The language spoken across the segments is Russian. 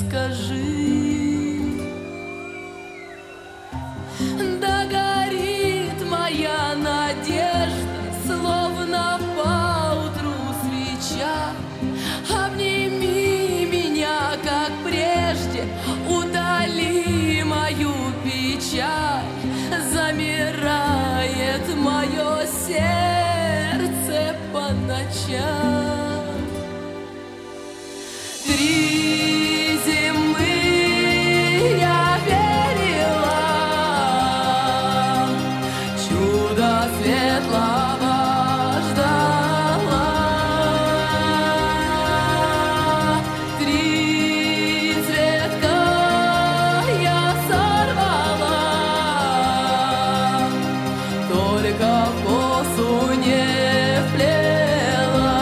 скажи. Да горит моя надежда, словно поутру свеча. Обними меня, как прежде, удали мою печаль. Замирает мое сердце по ночам. 3 зимы я верила, чудо светлого ждала. 3 цветка я сорвала, только в косу не вплела.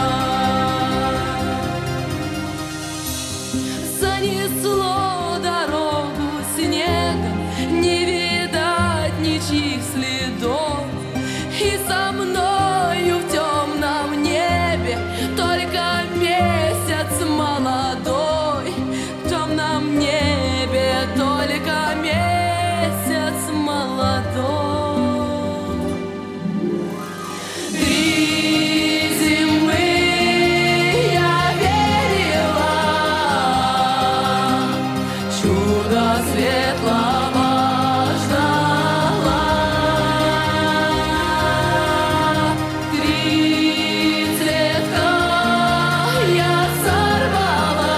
Занесло дорогу снегом, не видать ничьих следов. И со мною в темном небе только месяц молодой. В темном небе только месяц молодой. 3 зимы я верила, чудо светлого ждала. 3 цветка я сорвала,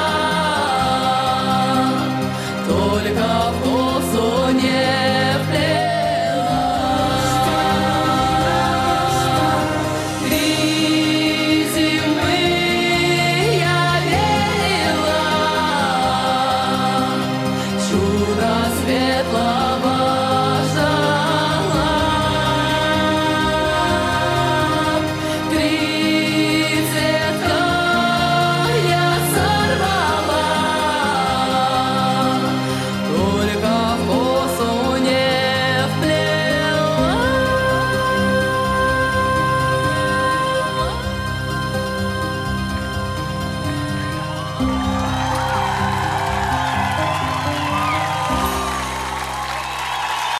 только в косу не вплела. 3 зимы я верила, чудо светлого